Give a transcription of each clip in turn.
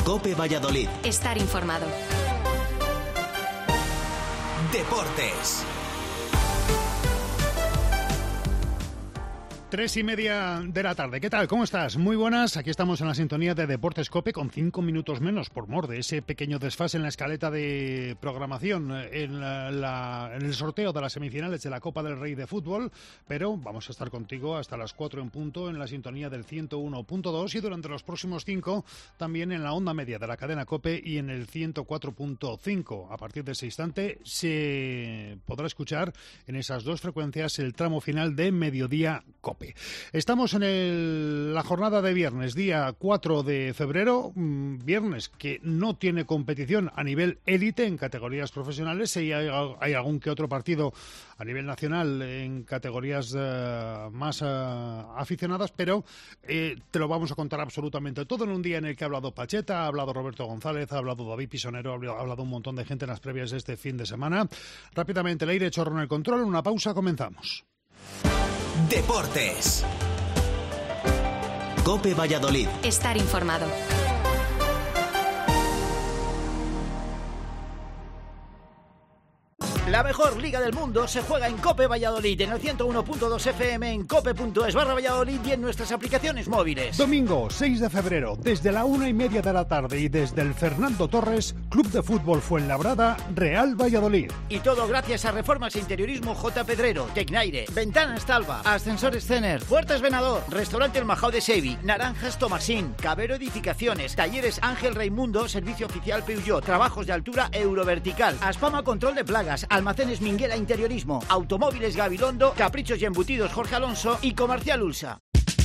COPE Valladolid. Estar informado. Deportes. 3:30 de la tarde. ¿Qué tal? ¿Cómo estás? Muy buenas. Aquí estamos en la sintonía de Deportes COPE con 5 minutos menos por mor de ese pequeño desfase en la escaleta de programación en el sorteo de las semifinales de la Copa del Rey de Fútbol. Pero vamos a estar contigo hasta las 4 en punto en la sintonía del 101.2 y durante los próximos 5 también en la onda media de la cadena COPE y en el 104.5. A partir de ese instante se podrá escuchar en esas dos frecuencias el tramo final de Mediodía COPE. Estamos en la jornada de viernes, día 4 de febrero, viernes que no tiene competición a nivel élite en categorías profesionales. Sí, hay algún que otro partido a nivel nacional en categorías más aficionadas, pero te lo vamos a contar absolutamente todo en un día en el que ha hablado Pacheta, ha hablado Roberto González, ha hablado David Pisonero, ha hablado un montón de gente en las previas de este fin de semana. Rápidamente, Leire Chorro en el control, en una pausa, comenzamos. Deportes. COPE Valladolid. Estar informado. La mejor liga del mundo se juega en COPE Valladolid, en el 101.2 FM, en cope.es/Valladolid y en nuestras aplicaciones móviles. Domingo 6 de febrero, desde la 1:30 de la tarde y desde el Fernando Torres, Club de Fútbol Fuenlabrada, Real Valladolid. Y todo gracias a Reformas e Interiorismo J. Pedrero, Tecnaire, Ventanas Talva, Ascensores Cener, Puertas Venador, Restaurante El Majao de Sevi, Naranjas Tomasín, Cabero Edificaciones, Talleres Ángel Raimundo, Servicio Oficial Peugeot, Trabajos de Altura Eurovertical, Aspama Control de Plagas, Almacenes Minguela Interiorismo, Automóviles Gabilondo, Caprichos y Embutidos Jorge Alonso y Comercial Ulsa.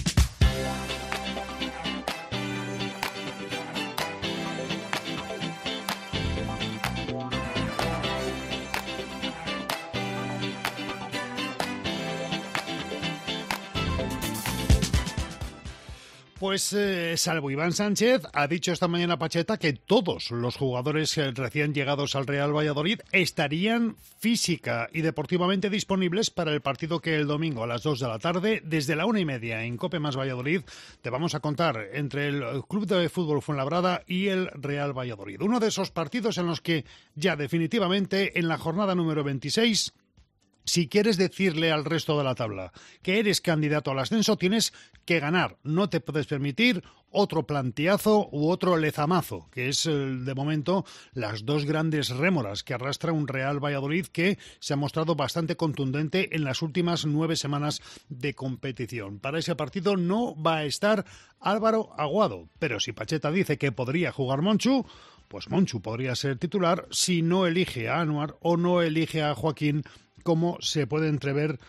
Pues salvo Iván Sánchez, ha dicho esta mañana Pacheta que todos los jugadores recién llegados al Real Valladolid estarían física y deportivamente disponibles para el partido que el domingo a las 2 de la tarde, desde la 1:30 en COPE más Valladolid, te vamos a contar entre el Club de Fútbol Fuenlabrada y el Real Valladolid. Uno de esos partidos en los que ya definitivamente en la jornada número 26... si quieres decirle al resto de la tabla que eres candidato al ascenso, tienes que ganar. No te puedes permitir otro planteazo u otro lezamazo, que es de momento las dos grandes rémoras que arrastra un Real Valladolid que se ha mostrado bastante contundente en las últimas 9 semanas de competición. Para ese partido no va a estar Álvaro Aguado, pero si Pacheta dice que podría jugar Monchu, pues Monchu podría ser titular si no elige a Anuar o no elige a Joaquín, como se puede entrever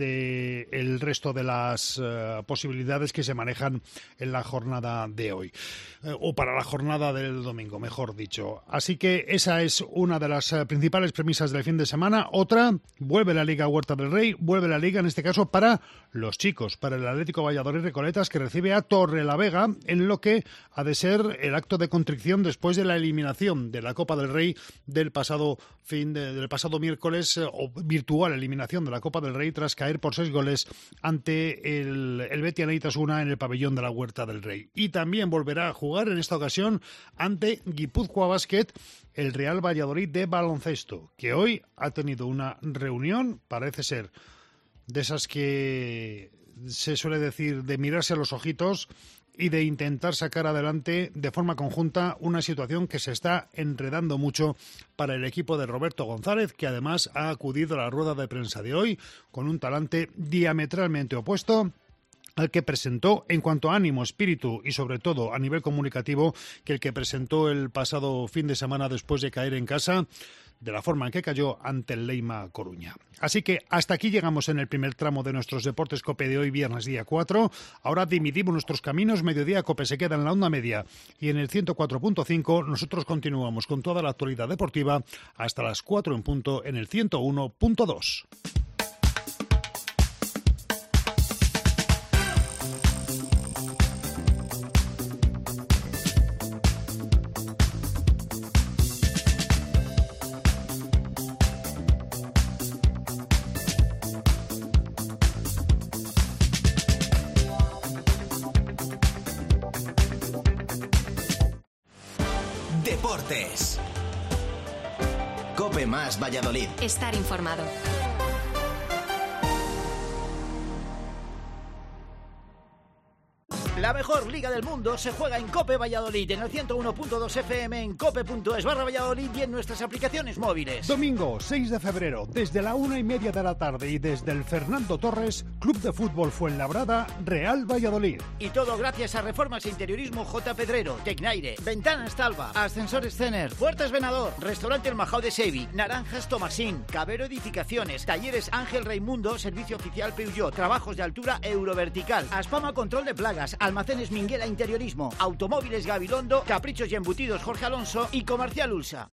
del resto de las posibilidades que se manejan en la jornada de hoy, o para la jornada del domingo, mejor dicho. Así que esa es una de las principales premisas del fin de semana. Otra, vuelve la Liga Huerta del Rey, vuelve la Liga en este caso para los chicos, para el Atlético Valladolid Recoletas, que recibe a Torrelavega en lo que ha de ser el acto de contrición después de la eliminación de la Copa del Rey del pasado miércoles, o virtual eliminación de la Copa del Rey tras caer por 6 goles ante el Betis Anaitasuna en el pabellón de la Huerta del Rey. Y también volverá a jugar en esta ocasión ante Guipúzcoa Basket el Real Valladolid de baloncesto, que hoy ha tenido una reunión, parece ser de esas que se suele decir de mirarse a los ojitos y de intentar sacar adelante de forma conjunta una situación que se está enredando mucho para el equipo de Roberto González, que además ha acudido a la rueda de prensa de hoy con un talante diametralmente opuesto al que presentó en cuanto a ánimo, espíritu y sobre todo a nivel comunicativo que el que presentó el pasado fin de semana después de caer en casa de la forma en que cayó ante el Leima Coruña. Así que hasta aquí llegamos en el primer tramo de nuestros Deportes COPE de hoy, viernes día 4. Ahora dividimos nuestros caminos. Mediodía COPE se queda en la onda media y en el 104.5 nosotros continuamos con toda la actualidad deportiva hasta las 4 en punto en el 101.2. Deportes. COPE más Valladolid. Estar informado. La mejor liga del mundo se juega en COPE Valladolid, en el 101.2 FM, en cope.es/Valladolid y en nuestras aplicaciones móviles. Domingo 6 de febrero, desde la 1:30 de la tarde y desde el Fernando Torres, Club de Fútbol Fuenlabrada, Real Valladolid. Y todo gracias a Reformas e Interiorismo J. Pedrero, Tecnaire, Ventanas Talva, Ascensores Cener, Puertas Venador, Restaurante El Majao de Sevi, Naranjas Tomasín, Cabero Edificaciones, Talleres Ángel Raimundo, Servicio Oficial Peugeot, Trabajos de Altura Eurovertical, Aspama Control de Plagas, Almacenes Minguela Interiorismo, Automóviles Gabilondo, Caprichos y Embutidos Jorge Alonso y Comercial Ulsa.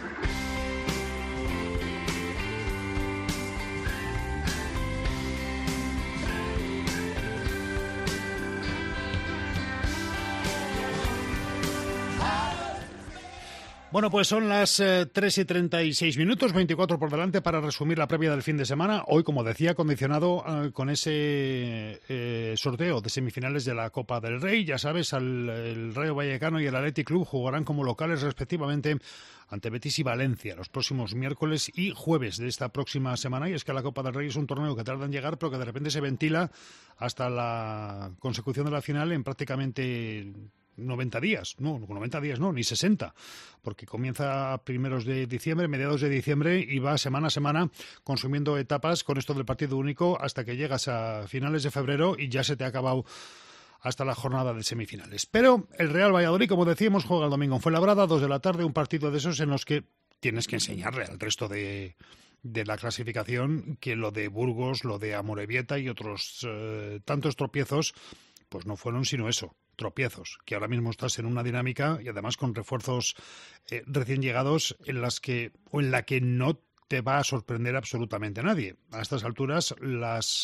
Bueno, pues son las 3:36, 24 por delante para resumir la previa del fin de semana. Hoy, como decía, condicionado con ese sorteo de semifinales de la Copa del Rey. Ya sabes, el Rayo Vallecano y el Athletic Club jugarán como locales respectivamente ante Betis y Valencia los próximos miércoles y jueves de esta próxima semana. Y es que la Copa del Rey es un torneo que tarda en llegar, pero que de repente se ventila hasta la consecución de la final en prácticamente 90 días, ni 60, porque comienza a primeros de diciembre, mediados de diciembre y va semana a semana consumiendo etapas con esto del partido único hasta que llegas a finales de febrero y ya se te ha acabado hasta la jornada de semifinales. Pero el Real Valladolid, como decíamos, juega el domingo en Fuenlabrada, 2 de la tarde, un partido de esos en los que tienes que enseñarle al resto de la clasificación que lo de Burgos, lo de Amorebieta y otros tantos tropiezos, pues no fueron sino eso, tropiezos, que ahora mismo estás en una dinámica y además con refuerzos recién llegados en la que no te va a sorprender absolutamente nadie. A estas alturas las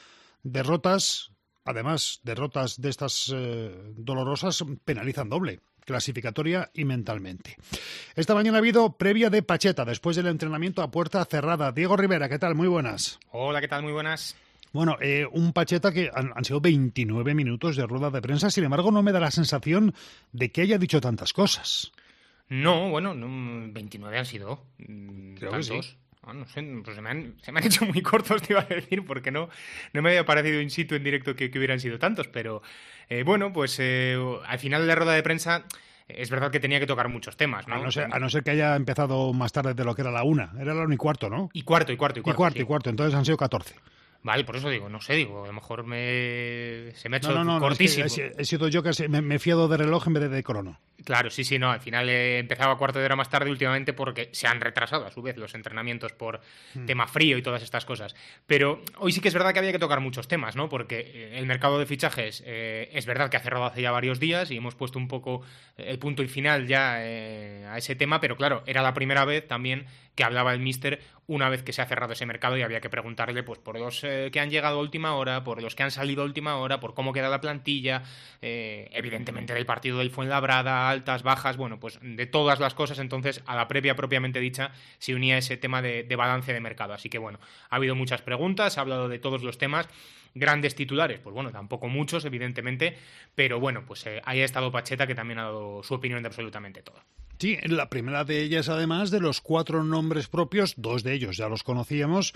derrotas, además derrotas de estas dolorosas, penalizan doble, clasificatoria y mentalmente. Esta mañana ha habido previa de Pacheta después del entrenamiento a puerta cerrada. Diego Rivera, ¿qué tal? Muy buenas. Hola, ¿qué tal? Muy buenas. Bueno, un Pacheta que han sido 29 minutos de rueda de prensa, sin embargo no me da la sensación de que haya dicho tantas cosas. No, bueno, 29 han sido. Creo tantos. que sí. No sé, pues se me han hecho muy cortos, te iba a decir, porque no me había parecido in situ en directo que hubieran sido tantos, pero bueno, pues al final de la rueda de prensa es verdad que tenía que tocar muchos temas, ¿no? A no ser que haya empezado más tarde de lo que era la 1. Era la 1:15, ¿no? Y cuarto. Sí. Entonces han sido 14. Vale, por eso digo, a lo mejor se me ha hecho cortísimo. Es que he sido yo que me he fiado de reloj en vez de crono. Claro, sí, no, al final empezaba cuarto de hora más tarde últimamente porque se han retrasado a su vez los entrenamientos por tema frío y todas estas cosas. Pero hoy sí que es verdad que había que tocar muchos temas, ¿no? Porque el mercado de fichajes es verdad que ha cerrado hace ya varios días y hemos puesto un poco el punto y final ya a ese tema, pero claro, era la primera vez también que hablaba el míster una vez que se ha cerrado ese mercado y había que preguntarle pues por los que han llegado a última hora, por los que han salido a última hora, por cómo queda la plantilla, evidentemente del partido del Fuenlabrada, altas, bajas, bueno, pues de todas las cosas. Entonces a la previa propiamente dicha se unía ese tema de balance de mercado. Así que bueno, ha habido muchas preguntas, se ha hablado de todos los temas. Grandes titulares, pues bueno, tampoco muchos, evidentemente, pero bueno, pues ahí ha estado Pacheta, que también ha dado su opinión de absolutamente todo. Sí, la primera de ellas, además, de los 4 nombres propios, 2 de ellos ya los conocíamos,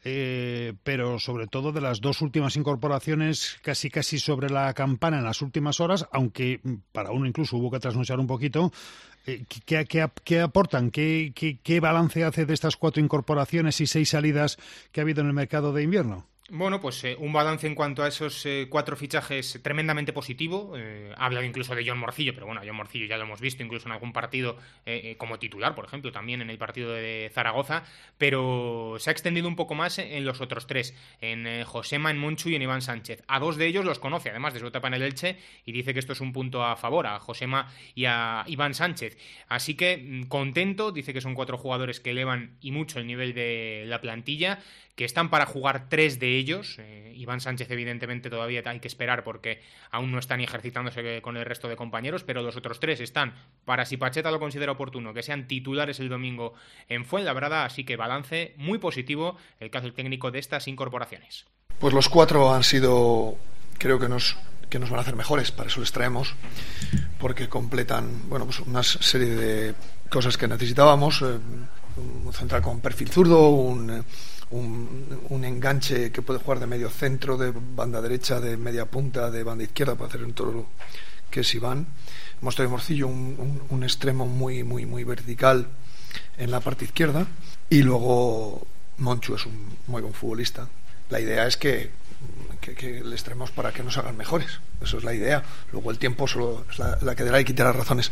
pero sobre todo de las 2 últimas incorporaciones casi sobre la campana en las últimas horas, aunque para uno incluso hubo que trasnochar un poquito. ¿Qué aportan? ¿Qué balance hace de estas 4 incorporaciones y 6 salidas que ha habido en el mercado de invierno? Bueno, pues un balance en cuanto a esos 4 fichajes tremendamente positivo. Ha hablado incluso de John Morcillo, pero bueno, a John Morcillo ya lo hemos visto incluso en algún partido como titular, por ejemplo, también en el partido de Zaragoza, pero se ha extendido un poco más en los otros 3, en Josema, en Monchu y en Iván Sánchez. A 2 de ellos los conoce, además de su etapa en el Elche, y dice que esto es un punto a favor, a Josema y a Iván Sánchez. Así que contento, dice que son 4 jugadores que elevan y mucho el nivel de la plantilla, que están para jugar 3 de ellos. Iván Sánchez evidentemente todavía hay que esperar porque aún no está ni ejercitándose con el resto de compañeros, pero los otros 3 están para, si Pacheta lo considera oportuno, que sean titulares el domingo en Fuenlabrada, así que balance muy positivo el caso técnico de estas incorporaciones. Pues los 4 han sido, creo que nos van a hacer mejores, para eso les traemos, porque completan pues una serie de cosas que necesitábamos, un central con perfil zurdo, un enganche que puede jugar de medio centro, de banda derecha, de media punta, de banda izquierda, para hacer en todo lo que es Iván. Hemos traído Morcillo, un extremo muy vertical en la parte izquierda, y luego Monchu es un muy buen futbolista. La idea es que les traemos para que nos hagan mejores, eso es la idea. Luego el tiempo solo es la que dará y quitará razones.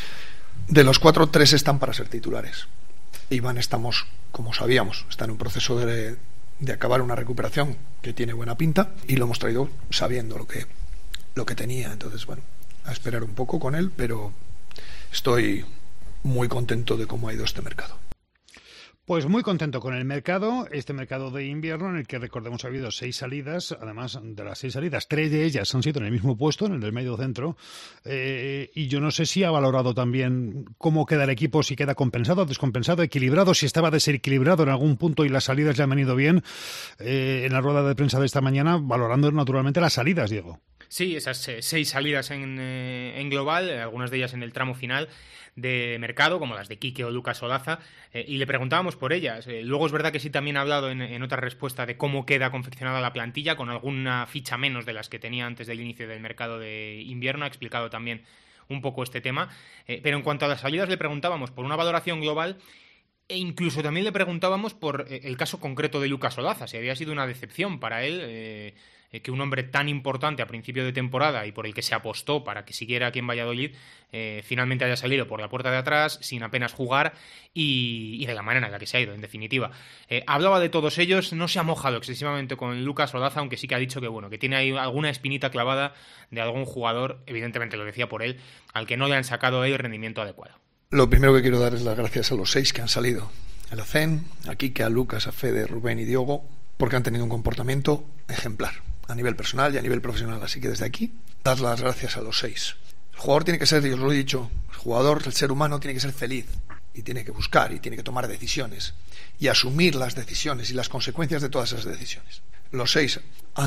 De los 4, 3 están para ser titulares. Iván estamos, como sabíamos, está en un proceso de acabar una recuperación que tiene buena pinta, y lo hemos traído sabiendo lo que tenía. Entonces, bueno, a esperar un poco con él, pero estoy muy contento de cómo ha ido este mercado. Pues muy contento con el mercado, este mercado de invierno en el que, recordemos, ha habido 6 salidas. Además de las 6 salidas, 3 de ellas han sido en el mismo puesto, en el del medio centro, y yo no sé si ha valorado también cómo queda el equipo, si queda compensado, descompensado, equilibrado, si estaba desequilibrado en algún punto y las salidas le han venido bien. En la rueda de prensa de esta mañana, valorando naturalmente las salidas, Diego. Sí, esas 6 salidas en global, algunas de ellas en el tramo final de mercado, como las de Quique o Lucas Olaza, y le preguntábamos por ellas. Luego es verdad que sí también ha hablado en otra respuesta de cómo queda confeccionada la plantilla, con alguna ficha menos de las que tenía antes del inicio del mercado de invierno. Ha explicado también un poco este tema. Pero en cuanto a las salidas, le preguntábamos por una valoración global, e incluso también le preguntábamos por el caso concreto de Lucas Olaza, si había sido una decepción para él que un hombre tan importante a principio de temporada y por el que se apostó para que siguiera aquí en Valladolid, finalmente haya salido por la puerta de atrás sin apenas jugar y de la manera en la que se ha ido, en definitiva. Hablaba de todos ellos, no se ha mojado excesivamente con Lucas Olaza, aunque sí que ha dicho que tiene ahí alguna espinita clavada de algún jugador, evidentemente lo decía por él, al que no le han sacado el rendimiento adecuado. Lo primero que quiero dar es las gracias a los 6 que han salido: a la CEN, a Quique, a Lucas, a Fede, Rubén y Diogo, porque han tenido un comportamiento ejemplar a nivel personal y a nivel profesional. Así que desde aquí, dar las gracias a los 6. El jugador tiene que ser, yo os lo he dicho, el jugador, el ser humano, tiene que ser feliz, y tiene que buscar y tiene que tomar decisiones y asumir las decisiones y las consecuencias de todas esas decisiones. Los 6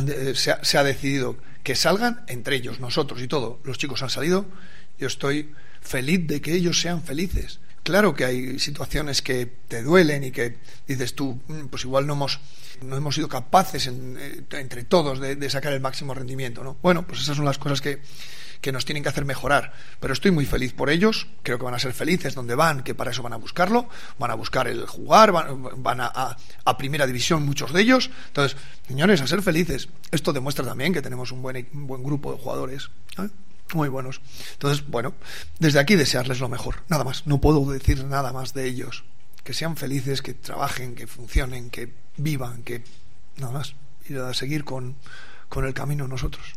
se ha decidido que salgan, entre ellos, nosotros y todos los chicos han salido. Yo estoy feliz de que ellos sean felices. Claro que hay situaciones que te duelen y que dices tú, pues igual no hemos sido capaces entre todos de sacar el máximo rendimiento, ¿no? Bueno, pues esas son las cosas que nos tienen que hacer mejorar, pero estoy muy feliz por ellos. Creo que van a ser felices donde van, que para eso van a buscarlo, van a buscar el jugar, van a primera división muchos de ellos. Entonces, señores, a ser felices. Esto demuestra también que tenemos un buen grupo de jugadores, ¿eh? Muy buenos. Entonces, bueno, desde aquí desearles lo mejor, nada más. No puedo decir nada más de ellos. Que sean felices, que trabajen, que funcionen, que vivan, que nada más. Ir a seguir con el camino nosotros.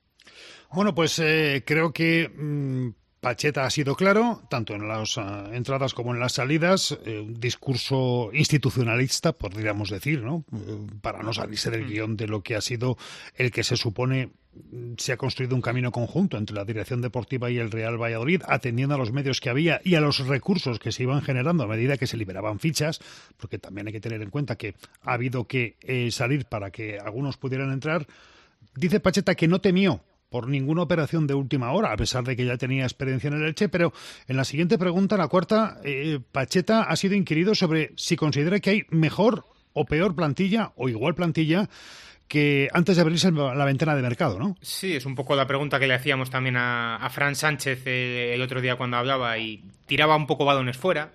Bueno, pues creo que Pacheta ha sido claro, tanto en las entradas como en las salidas, un discurso institucionalista, podríamos decir, ¿no? Para no salirse del guión de lo que ha sido el que se supone se ha construido un camino conjunto entre la dirección deportiva y el Real Valladolid, atendiendo a los medios que había y a los recursos que se iban generando a medida que se liberaban fichas, porque también hay que tener en cuenta que ha habido que salir para que algunos pudieran entrar. Dice Pacheta que no temió por ninguna operación de última hora, a pesar de que ya tenía experiencia en el Elche, pero en la siguiente pregunta, la cuarta, Pacheta ha sido inquirido sobre si considera que hay mejor o peor plantilla o igual plantilla que antes de abrirse la ventana de mercado, ¿no? Sí, es un poco la pregunta que le hacíamos también a Fran Sánchez el otro día cuando hablaba y tiraba un poco balones fuera.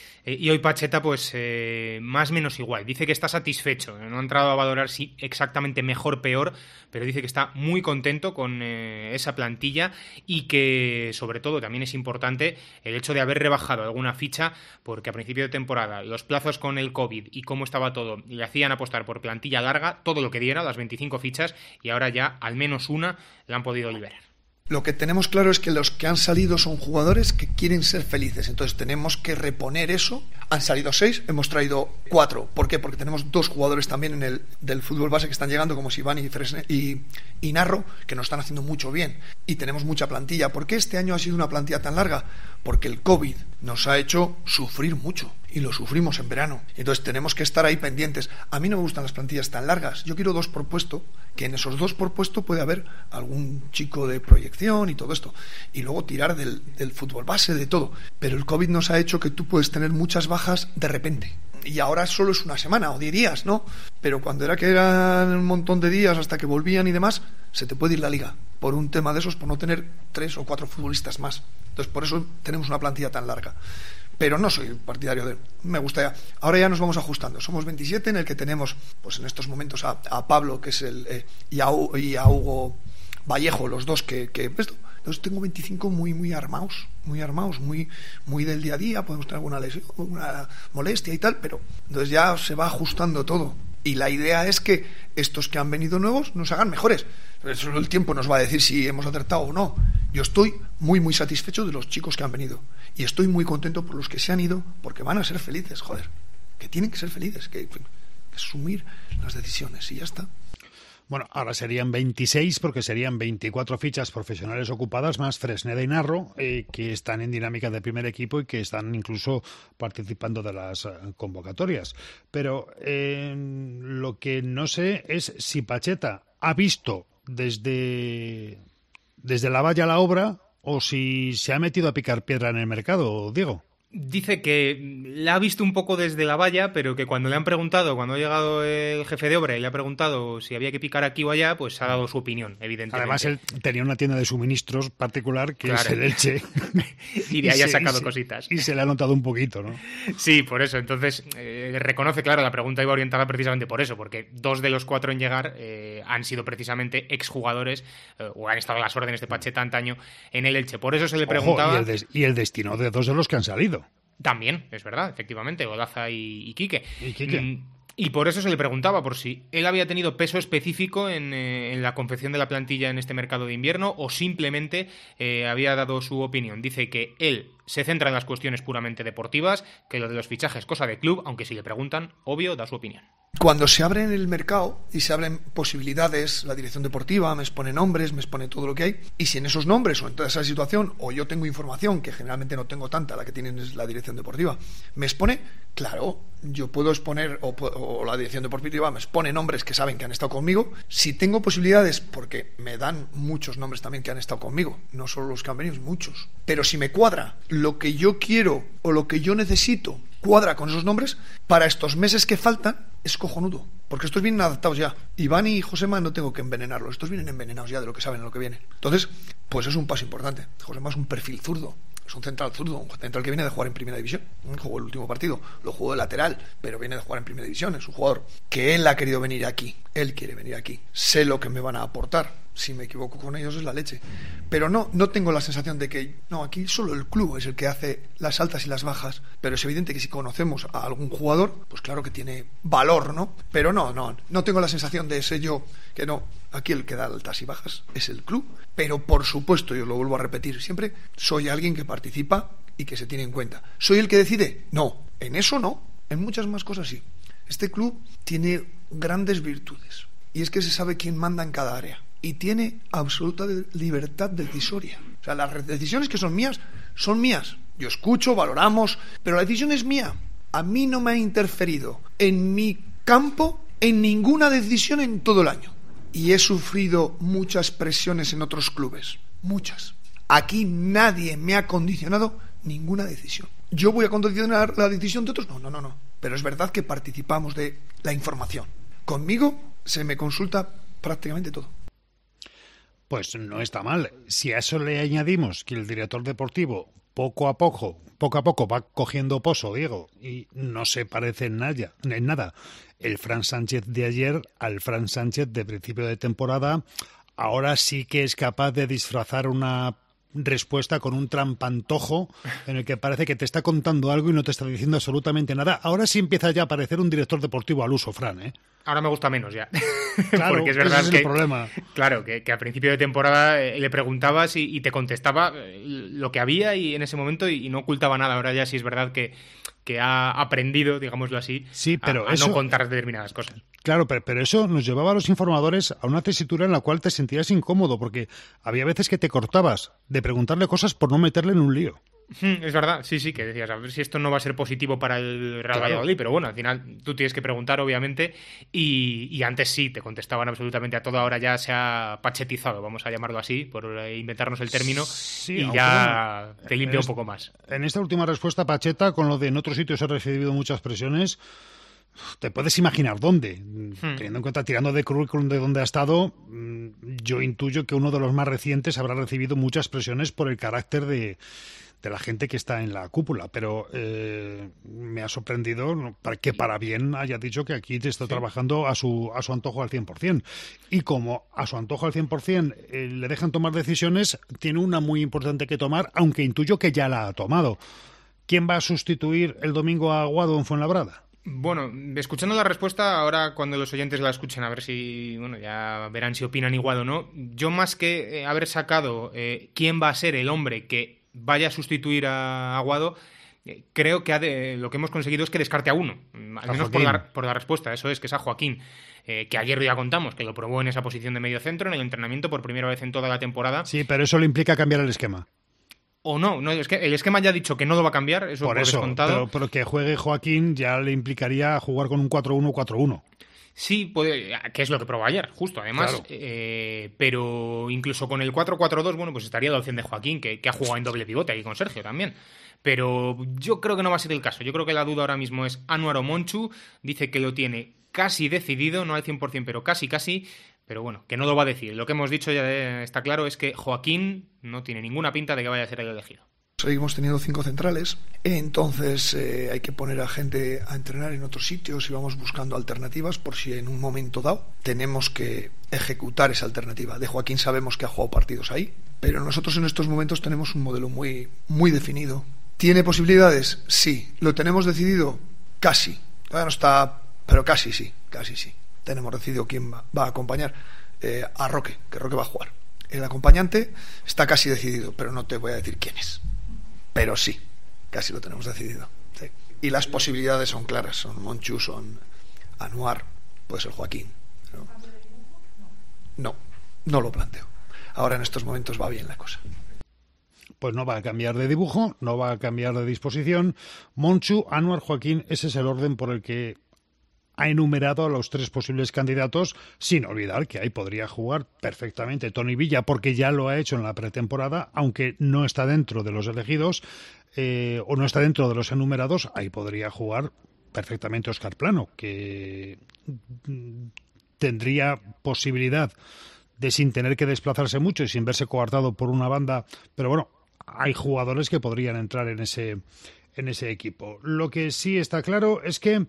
Y hoy Pacheta, pues, más o menos igual. Dice que está satisfecho. No ha entrado a valorar si exactamente mejor o peor, pero dice que está muy contento con esa plantilla y que, sobre todo, también es importante el hecho de haber rebajado alguna ficha, porque a principio de temporada los plazos con el COVID y cómo estaba todo le hacían apostar por plantilla larga, todo lo que diera, las 25 fichas, y ahora ya al menos una la han podido liberar. Lo que tenemos claro es que los que han salido son jugadores que quieren ser felices, entonces tenemos que reponer eso. Han salido 6, hemos traído 4. ¿Por qué? Porque tenemos 2 jugadores también del fútbol base que están llegando, como Iván y Narro, que nos están haciendo mucho bien. Y tenemos mucha plantilla. ¿Por qué este año ha sido una plantilla tan larga? Porque el COVID nos ha hecho sufrir mucho. y lo sufrimos en verano. Entonces tenemos que estar ahí pendientes. A mí no me gustan las plantillas tan largas. Yo quiero 2 por puesto, que en esos 2 por puesto puede haber algún chico de proyección y todo esto. Y luego tirar del fútbol base, de todo. Pero el COVID nos ha hecho que tú puedes tener muchas bajas de repente. Y ahora solo es una semana o 10 días, ¿no? Pero cuando eran un montón de días hasta que volvían y demás, se te puede ir la liga por un tema de esos, por no tener 3 o 4 futbolistas más. Entonces por eso tenemos una plantilla tan larga. Pero no soy partidario de... Me gusta ya. Ahora ya nos vamos ajustando. Somos 27, en el que tenemos, pues en estos momentos, a Pablo, que es y a Hugo Vallejo, los dos que entonces tengo 25 muy armados, muy del día a día. Podemos tener alguna lesión, alguna molestia y tal, pero entonces ya se va ajustando todo. Y la idea es que estos que han venido nuevos nos hagan mejores. Pero solo el tiempo nos va a decir si hemos acertado o no. Yo estoy muy satisfecho de los chicos que han venido. Y estoy muy contento por los que se han ido, porque van a ser felices, joder. Que tienen que ser felices, que asumir las decisiones y ya está. Bueno, ahora serían 26 porque serían 24 fichas profesionales ocupadas más Fresneda y Narro, que están en dinámica de primer equipo y que están incluso participando de las convocatorias. Pero lo que no sé es si Pacheta ha visto desde la valla a la obra o si se ha metido a picar piedra en el mercado, Diego. Dice que la ha visto un poco desde la valla, pero que cuando le han preguntado, cuando ha llegado el jefe de obra y le ha preguntado si había que picar aquí o allá, pues ha dado su opinión, evidentemente. Además, él tenía una tienda de suministros particular que es el Elche. Y de ahí ha sacado cositas. Y se le ha notado un poquito, ¿no? Sí, por eso. Entonces, reconoce, claro, la pregunta iba orientada precisamente por eso, porque 2 de los 4 en llegar han sido precisamente exjugadores o han estado a las órdenes de Pacheta antaño en el Elche. Por eso se le preguntaba... Ojo, y el destino de 2 de los que han salido. También, es verdad, efectivamente, Olaza y Quique. Y por eso se le preguntaba por si él había tenido peso específico en la confección de la plantilla en este mercado de invierno o simplemente había dado su opinión. Dice que él se centra en las cuestiones puramente deportivas, que lo de los fichajes es cosa de club, aunque si le preguntan, obvio, da su opinión. Cuando se abre el mercado y se abren posibilidades, la dirección deportiva me expone nombres, me expone todo lo que hay, y si en esos nombres o en toda esa situación, o yo tengo información, que generalmente no tengo tanta, la que tienen es la dirección deportiva, me expone, claro, yo puedo exponer, o la dirección deportiva me expone nombres que saben que han estado conmigo, si tengo posibilidades, porque me dan muchos nombres también que han estado conmigo, no solo los que han venido, muchos, pero si me cuadra lo que yo quiero o lo que yo necesito, cuadra con esos nombres, para estos meses que faltan, es cojonudo, porque estos vienen adaptados ya. Iván y Josema no tengo que envenenarlos, estos vienen envenenados ya de lo que saben, de lo que viene. Entonces, pues es un paso importante. Josema es un perfil zurdo, es un central zurdo, un central que viene de jugar en primera división. Jugó el último partido, lo jugó de lateral, pero viene de jugar en primera división. Es un jugador que él ha querido venir aquí, él quiere venir aquí. Sé lo que me van a aportar. Si me equivoco con ellos es la leche. Pero no tengo la sensación de que... No, aquí solo el club es el que hace las altas y las bajas. Pero es evidente que si conocemos a algún jugador, pues claro que tiene valor, ¿no? Pero no tengo la sensación de ese yo que no. Aquí el que da altas y bajas es el club. Pero por supuesto, yo lo vuelvo a repetir siempre, soy alguien que participa y que se tiene en cuenta. ¿Soy el que decide? No. En eso no. En muchas más cosas sí. Este club tiene grandes virtudes. Y es que se sabe quién manda en cada área. Y tiene absoluta libertad decisoria. O sea, las decisiones que son mías, son mías. Yo escucho, valoramos, pero la decisión es mía. A mí no me ha interferido en mi campo en ninguna decisión en todo el año. Y he sufrido muchas presiones en otros clubes. Muchas. Aquí nadie me ha condicionado ninguna decisión. ¿Yo voy a condicionar la decisión de otros? No. Pero es verdad que participamos de la información. Conmigo se me consulta prácticamente todo. Pues no está mal. Si a eso le añadimos que el director deportivo poco a poco va cogiendo poso, Diego, y no se parece en nada el Fran Sánchez de ayer al Fran Sánchez de principio de temporada, ahora sí que es capaz de disfrazar una respuesta con un trampantojo en el que parece que te está contando algo y no te está diciendo absolutamente nada. Ahora sí empieza ya a parecer un director deportivo al uso, Fran, ¿eh? Ahora me gusta menos ya. Claro, porque es verdad ese es el problema. Claro, que a principio de temporada le preguntabas y te contestaba lo que había y en ese momento y no ocultaba nada. Ahora ya sí es verdad que ha aprendido, digámoslo así, sí, pero a no contar determinadas cosas. Claro, pero eso nos llevaba a los informadores a una tesitura en la cual te sentías incómodo, porque había veces que te cortabas de preguntarle cosas por no meterle en un lío. Es verdad, sí, que decías, a ver si esto no va a ser positivo para el Real Valladolid, pero bueno, al final tú tienes que preguntar, obviamente, y antes sí, te contestaban absolutamente a todo, ahora ya se ha pachetizado, vamos a llamarlo así, por inventarnos el término, sí, y ya te limpia un poco más. En esta última respuesta, Pacheta, con lo de en otros sitios he recibido muchas presiones, te puedes imaginar dónde. Teniendo en cuenta, tirando de currículum de dónde ha estado, yo intuyo que uno de los más recientes habrá recibido muchas presiones por el carácter de la gente que está en la cúpula, pero me ha sorprendido que para bien haya dicho que aquí te está trabajando a su antojo al 100%. Y como a su antojo al 100% le dejan tomar decisiones, tiene una muy importante que tomar, aunque intuyo que ya la ha tomado. ¿Quién va a sustituir el domingo a Aguado en Fuenlabrada? Bueno, escuchando la respuesta, ahora cuando los oyentes la escuchen, a ver si, bueno, ya verán si opinan igual o no. Yo más que haber sacado quién va a ser el hombre que vaya a sustituir a Aguado, creo que lo que hemos conseguido es que descarte a uno, al menos por la respuesta. Eso es, que es a Joaquín, que ayer ya contamos que lo probó en esa posición de medio centro en el entrenamiento por primera vez en toda la temporada. Sí, pero eso le implica cambiar el esquema. O no, es que el esquema ya ha dicho que no lo va a cambiar, eso por descontado. Pero que juegue Joaquín ya le implicaría jugar con un 4-1-4-1. Sí, que es lo que probó ayer, justo, además. Claro. Pero incluso con el 4-4-2, bueno, pues estaría la opción de Joaquín, que ha jugado en doble pivote aquí con Sergio también. Pero yo creo que no va a ser el caso. Yo creo que la duda ahora mismo es Anuar o Monchu. Dice que lo tiene casi decidido, no al 100%, pero casi. Pero bueno, que no lo va a decir. Lo que hemos dicho ya está claro es que Joaquín no tiene ninguna pinta de que vaya a ser el elegido. Seguimos teniendo 5 centrales, entonces hay que poner a gente a entrenar en otros sitios y vamos buscando alternativas por si en un momento dado tenemos que ejecutar esa alternativa. De Joaquín sabemos que ha jugado partidos ahí, pero nosotros en estos momentos tenemos un modelo muy, muy definido. ¿Tiene posibilidades? Sí. ¿Lo tenemos decidido? Casi. Todavía no está, pero casi sí. Tenemos decidido quién va a acompañar a Roque, que Roque va a jugar. El acompañante está casi decidido, pero no te voy a decir quién es. Pero sí, casi lo tenemos decidido. Sí. Y las posibilidades son claras, son Monchu, son Anuar, puede ser Joaquín. No lo planteo. Ahora en estos momentos va bien la cosa. Pues no va a cambiar de dibujo, no va a cambiar de disposición. Monchu, Anuar, Joaquín, ese es el orden por el que ha enumerado a los 3 posibles candidatos, sin olvidar que ahí podría jugar perfectamente Toni Villa, porque ya lo ha hecho en la pretemporada, aunque no está dentro de los elegidos o no está dentro de los enumerados, ahí podría jugar perfectamente Óscar Plano, que tendría posibilidad de, sin tener que desplazarse mucho y sin verse coartado por una banda, pero bueno, hay jugadores que podrían entrar en ese equipo. Lo que sí está claro es que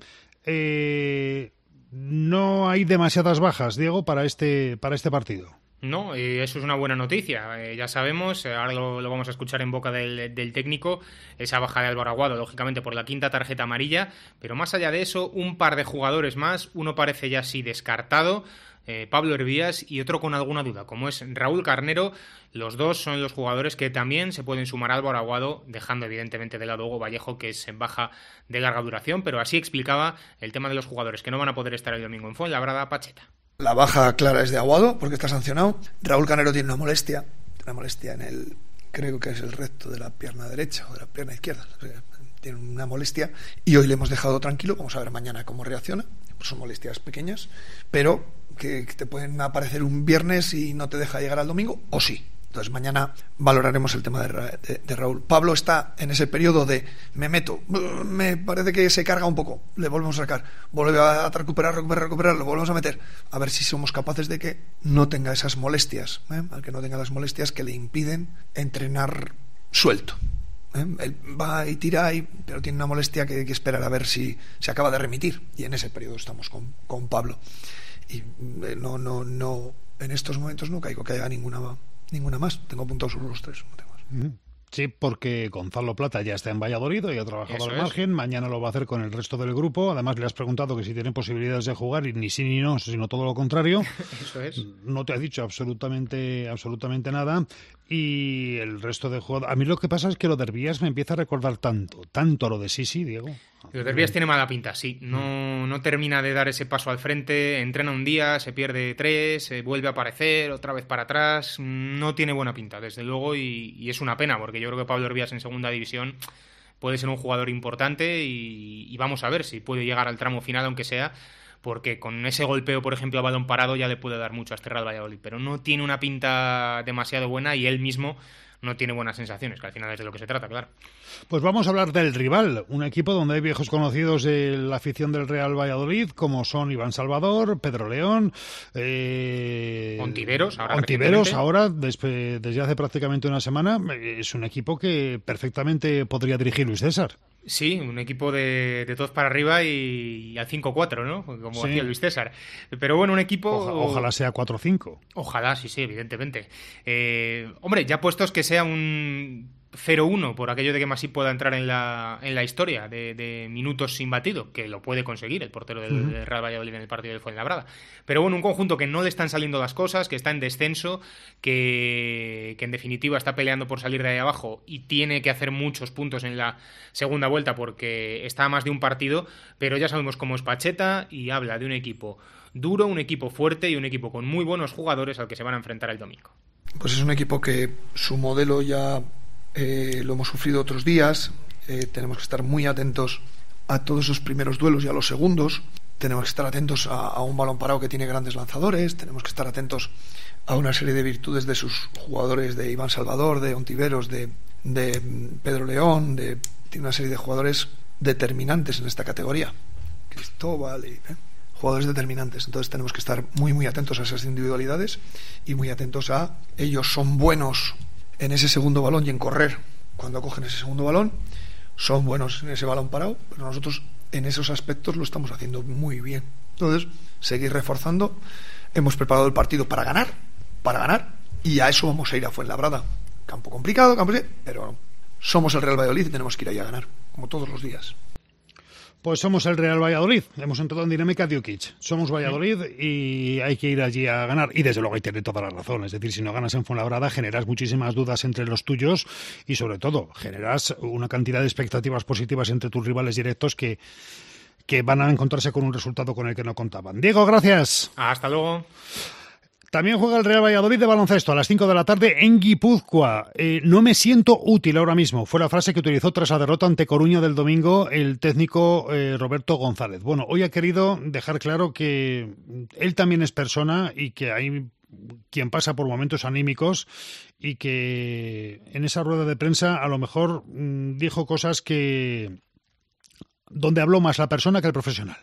no hay demasiadas bajas, Diego, para este partido. No, eso es una buena noticia. Ya sabemos, ahora lo vamos a escuchar en boca del técnico, esa baja de Álvaro Aguado, lógicamente por la 5ª tarjeta amarilla, pero más allá de eso, un par de jugadores más, uno parece ya así descartado, Pablo Hervías, y otro con alguna duda, como es Raúl Carnero. Los dos son los jugadores que también se pueden sumar a Álvaro Aguado, dejando evidentemente de lado Hugo Vallejo, que es en baja de larga duración, pero así explicaba el tema de los jugadores que no van a poder estar el domingo en Fuenlabrada, Pacheta. La baja clara es de Aguado, porque está sancionado. Raúl Carnero tiene una molestia en el, creo que es el recto de la pierna derecha o de la pierna izquierda. Tiene una molestia y hoy le hemos dejado tranquilo. Vamos a ver mañana cómo reacciona. Son molestias pequeñas, pero que te pueden aparecer un viernes y no te deja llegar al domingo, o sí. Entonces mañana valoraremos el tema de Raúl. Pablo está en ese periodo de me meto, me parece que se carga un poco, le volvemos a sacar, vuelve a recuperar, lo volvemos a meter, a ver si somos capaces de que no tenga esas molestias, al que no tenga las molestias que le impiden entrenar suelto. Él va y tira, pero tiene una molestia que hay que esperar a ver si se acaba de remitir, y en ese periodo estamos con Pablo. Y no en estos momentos no caigo que haya ninguna más. Tengo apuntados sobre los 3. No tengo más. Sí, porque Gonzalo Plata ya está en Valladolid y ha trabajado Eso al margen. Mañana lo va a hacer con el resto del grupo. Además, le has preguntado que si tiene posibilidades de jugar, y ni sí ni no, sino todo lo contrario. Eso es. No te ha dicho absolutamente nada. y el resto de jugadores. A mí lo que pasa es que lo de Herbías me empieza a recordar tanto a lo de Sisi, Diego. Lo de Herbías tiene mala pinta, sí. No termina de dar ese paso al frente, entrena un día, se pierde 3, vuelve a aparecer, otra vez para atrás. No tiene buena pinta, desde luego, y es una pena, porque yo creo que Pablo Herbías en segunda división puede ser un jugador importante y vamos a ver si puede llegar al tramo final, aunque sea, porque con ese golpeo, por ejemplo, a balón parado ya le puede dar mucho a este Real Valladolid, pero no tiene una pinta demasiado buena y él mismo no tiene buenas sensaciones, que al final es de lo que se trata, claro. Pues vamos a hablar del rival, un equipo donde hay viejos conocidos de la afición del Real Valladolid, como son Iván Salvador, Pedro León, Ontiveros, ahora desde hace prácticamente una semana. Es un equipo que perfectamente podría dirigir Luis César. Sí, un equipo de todos para arriba y al 5-4, ¿no? Como hacía Luis César. Pero bueno, un equipo... Ojalá sea 4-5. Ojalá, sí, evidentemente. Hombre, ya puestos que sea un 0-1, por aquello de que Masip pueda entrar en la historia de minutos sin batido, que lo puede conseguir el portero del Real Valladolid en el partido del Fuenlabrada. Pero bueno, un conjunto que no le están saliendo las cosas, que está en descenso, que en definitiva está peleando por salir de ahí abajo y tiene que hacer muchos puntos en la segunda vuelta porque está a más de un partido, pero ya sabemos cómo es Pacheta y habla de un equipo duro, un equipo fuerte y un equipo con muy buenos jugadores al que se van a enfrentar el domingo. Pues es un equipo que su modelo ya lo hemos sufrido otros días. Tenemos que estar muy atentos a todos esos primeros duelos y a los segundos. Tenemos que estar atentos a un balón parado que tiene grandes lanzadores. Tenemos que estar atentos a una serie de virtudes de sus jugadores, de Iván Salvador, de Ontiveros, de Pedro León, de una serie de jugadores determinantes en esta categoría. Cristóbal, jugadores determinantes. Entonces tenemos que estar muy atentos a esas individualidades y muy atentos a ellos. Son buenos en ese segundo balón y en correr cuando cogen ese segundo balón, son buenos en ese balón parado, pero nosotros en esos aspectos lo estamos haciendo muy bien. Entonces, seguir reforzando. Hemos preparado el partido para ganar, y a eso vamos a ir a Fuenlabrada. Campo complicado, pero somos el Real Valladolid y tenemos que ir ahí a ganar, como todos los días. Pues somos el Real Valladolid, hemos entrado en dinámica de Ukic. Somos Valladolid y hay que ir allí a ganar. Y desde luego ahí tiene toda la razón. Es decir, si no ganas en Fuenlabrada generas muchísimas dudas entre los tuyos y sobre todo generas una cantidad de expectativas positivas entre tus rivales directos que van a encontrarse con un resultado con el que no contaban. Diego, gracias. Hasta luego. También juega el Real Valladolid de baloncesto a las 5 de la tarde en Guipúzcoa. No me siento útil ahora mismo. Fue la frase que utilizó tras la derrota ante Coruña del domingo el técnico Roberto González. Bueno, hoy ha querido dejar claro que él también es persona y que hay quien pasa por momentos anímicos y que en esa rueda de prensa a lo mejor dijo cosas donde habló más la persona que el profesional.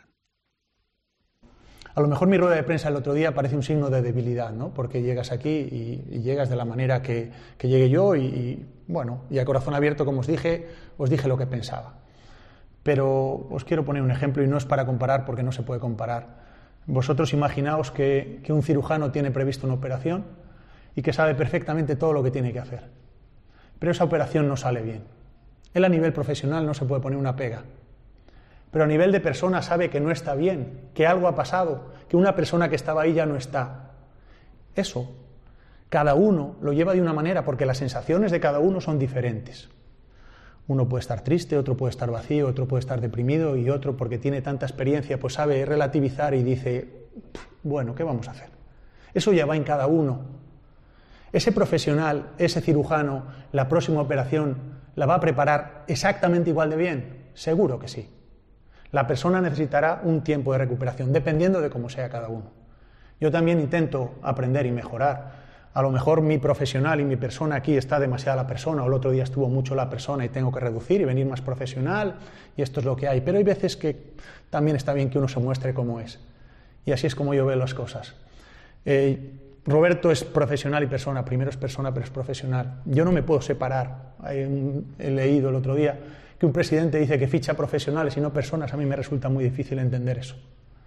A lo mejor mi rueda de prensa el otro día parece un signo de debilidad, ¿no? Porque llegas aquí y llegas de la manera que llegué yo y a corazón abierto, como os dije lo que pensaba. Pero os quiero poner un ejemplo y no es para comparar porque no se puede comparar. Vosotros imaginaos que un cirujano tiene previsto una operación y que sabe perfectamente todo lo que tiene que hacer. Pero esa operación no sale bien. Él a nivel profesional no se puede poner una pega. Pero a nivel de persona sabe que no está bien, que algo ha pasado, que una persona que estaba ahí ya no está. Eso, cada uno lo lleva de una manera porque las sensaciones de cada uno son diferentes. Uno puede estar triste, otro puede estar vacío, otro puede estar deprimido y otro, porque tiene tanta experiencia, pues sabe relativizar y dice, bueno, ¿qué vamos a hacer? Eso ya va en cada uno. Ese profesional, ese cirujano, la próxima operación, ¿la va a preparar exactamente igual de bien? Seguro que sí. La persona necesitará un tiempo de recuperación, dependiendo de cómo sea cada uno. Yo también intento aprender y mejorar. A lo mejor mi profesional y mi persona aquí está demasiada la persona, o el otro día estuvo mucho la persona y tengo que reducir y venir más profesional, y esto es lo que hay. Pero hay veces que también está bien que uno se muestre como es. Y así es como yo veo las cosas. Roberto es profesional y persona. Primero es persona, pero es profesional. Yo no me puedo separar. He leído el otro día que un presidente dice que ficha profesionales y no personas. A mí me resulta muy difícil entender eso.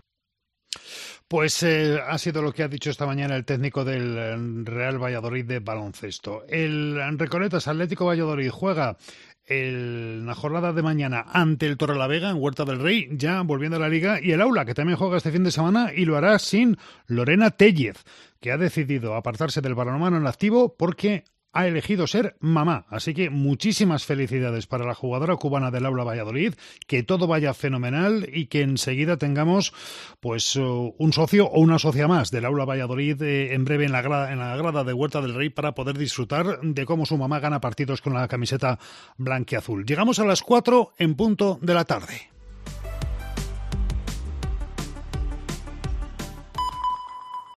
Pues ha sido lo que ha dicho esta mañana el técnico del Real Valladolid de baloncesto. El Recoletas Atlético Valladolid juega la jornada de mañana ante el Torrelavega en Huerta del Rey, ya volviendo a la Liga, y el Aula, que también juega este fin de semana y lo hará sin Lorena Tellez, que ha decidido apartarse del balonmano en activo porque ha elegido ser mamá. Así que muchísimas felicidades para la jugadora cubana del Aula Valladolid, que todo vaya fenomenal y que enseguida tengamos pues un socio o una socia más del Aula Valladolid en breve en la grada de Huerta del Rey para poder disfrutar de cómo su mamá gana partidos con la camiseta blanquiazul. Llegamos a las 4 en punto de la tarde.